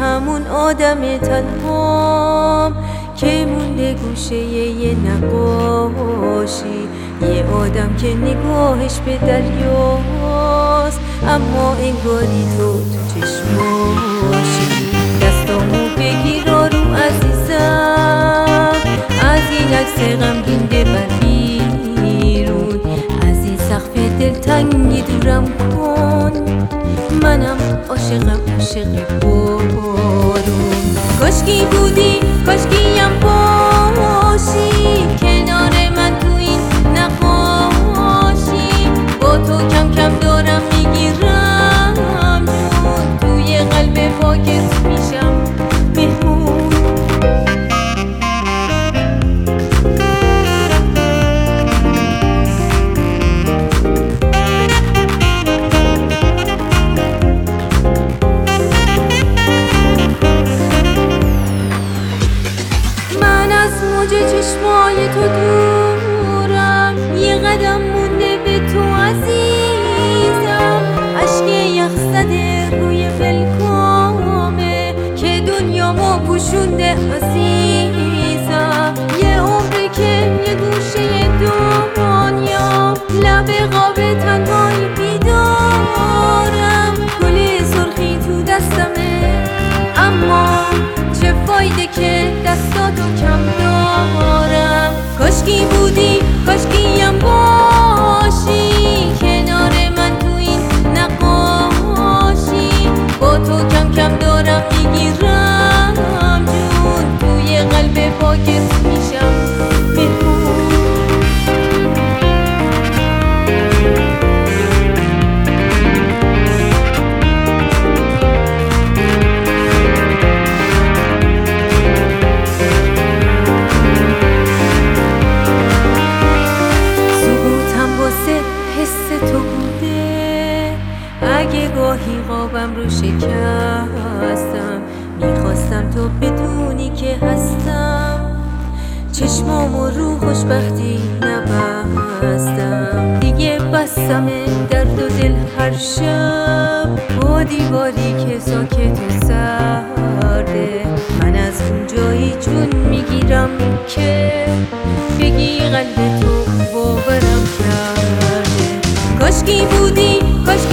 همون آدم تنهام که مونده گوشه یه نقاشی، یه آدم که نگاهش به دریاست اما انگاری تو چشماشی. دستامو بگیر آروم عزیزم، از این عکس غمگین ببر بیرون، از این سقف دلتنگی دورم کن، منم عاشقم عاشق بارون. کاشکی بودی کاشکیم باشی کنار من تو این نقاشی، با تو کم کم دارم میگیرم جون، توی قلب پاکت میشم مهمون. موج چشمای تو دورم، یه قدم مونده به تو عزیزم، عشق یخ زده روی ولکامه که دنیامو پوشونده عزیزم، یه عمره که یه گوشه دنیا لب قاب تنهایی بیدارم، گل سرخی تو دستمه اما چه فایده که دستاتو کم دارم. کاشکی بودی کاشکیم باشی کنار من تو این نقاشی، با تو کم کم دارم میگیرم جون، توی قلب پاکت میشم مهمون. اگه گاهی قابم رو شکستم، میخواستم تو بدونی که هستم، چشمامو رو خوشبختی نبستم، دیگه بستم درد و دل هر شب با دیواری که ساکت و سرده، من از اون جایی جون میگیرم که بگی قلب تو باورم کرده. کاشکی بودی کاشکی